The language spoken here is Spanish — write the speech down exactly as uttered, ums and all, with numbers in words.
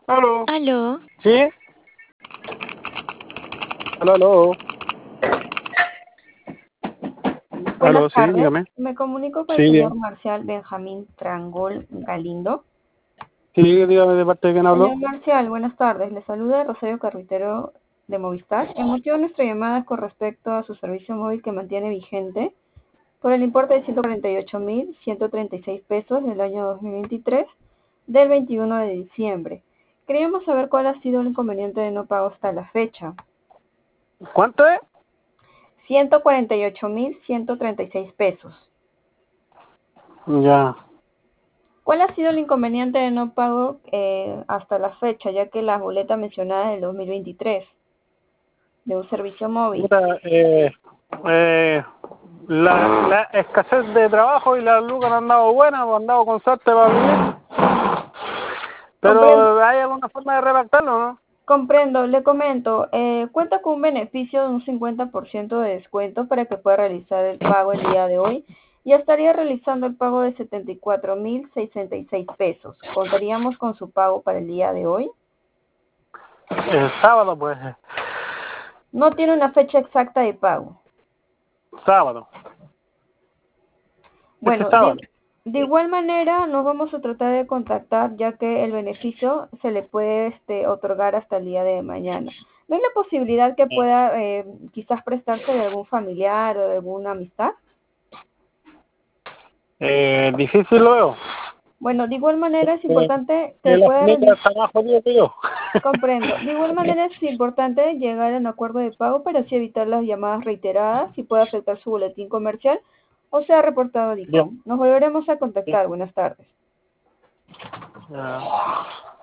Aló. Aló. ¿Sí? Aló, aló. Buenas Aló, sí, tardes. dígame. Me comunico con Sí, el señor dígame. Marcial Benjamín Trangol Galindo. Sí, dígame de parte de quién habló. Señor Marcial, buenas tardes. Le saluda Rosario Carretero de Movistar. El motivo de nuestra llamada es con respecto a su servicio móvil que mantiene vigente por el importe de ciento cuarenta y ocho mil ciento treinta y seis pesos del año dos mil veintitrés del veintiuno de diciembre. Queríamos saber cuál ha sido el inconveniente de no pago hasta la fecha. ¿Cuánto es? ciento cuarenta y ocho mil ciento treinta y seis pesos. Ya. ¿Cuál ha sido el inconveniente de no pago eh, hasta la fecha, ya que la boleta mencionada es del dos mil veintitrés de un servicio móvil? Puta, eh, eh, la, la escasez de trabajo y las lucas no han dado buenas, o han dado con suerte para vivir. Comprendo, Pero hay alguna forma de redactarlo, ¿no? comprendo, le comento, eh, cuenta con un beneficio de un cincuenta por ciento de descuento para que pueda realizar el pago el día de hoy. Ya estaría realizando el pago de setenta y cuatro mil sesenta y seis pesos. ¿Contaríamos con su pago para el día de hoy? El sábado, pues. No tiene una fecha exacta de pago. Sábado. Este Bueno, sábado. de, de igual manera nos vamos a tratar de contactar ya que el beneficio se le puede este, otorgar hasta el día de mañana. ¿No hay la posibilidad que pueda eh, quizás prestarse de algún familiar o de alguna amistad? Eh, difícil lo veo. Bueno, de igual manera es Eh, importante que que la pueda familia realizar. está más jodida que yo. Comprendo. De igual manera es importante llegar a un acuerdo de pago para así evitar las llamadas reiteradas y pueda afectar su boletín comercial o sea reportado a Bien. DICOM. Nos volveremos a contactar. Buenas tardes. Ya.